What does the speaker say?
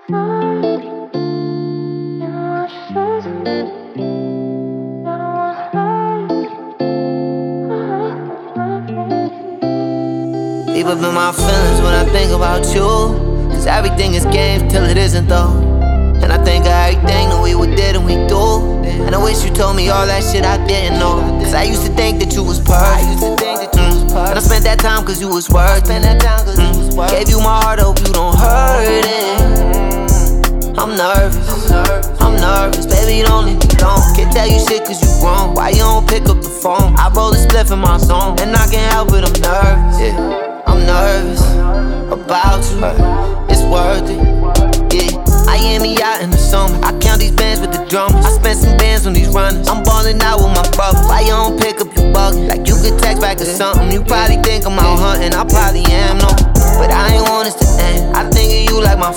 Deep up in my feelings when I think about you, cause everything is games till it isn't though. And I think of everything that we did and we do, and I wish you told me all that shit I didn't know. Cause I used to think that you was perfect, and I spent that time cause you was worth it. Gave you my heart, hope you don't hurt it. I'm nervous, baby, don't leave me alone. Can't tell you shit cause you grown. Why you don't pick up the phone? I roll a spliff in my song, and I can't help it, I'm nervous. Yeah. I'm nervous about you, it's worth it. Yeah, I am me out in the summer. I count these bands with the drummers. I spent some bands on these runners. I'm ballin' out with my brother. Why you don't pick up your bucket? Like you could text back or something. You probably think I'm out hunting, I probably am, no. But I ain't want us to end. I think of you like my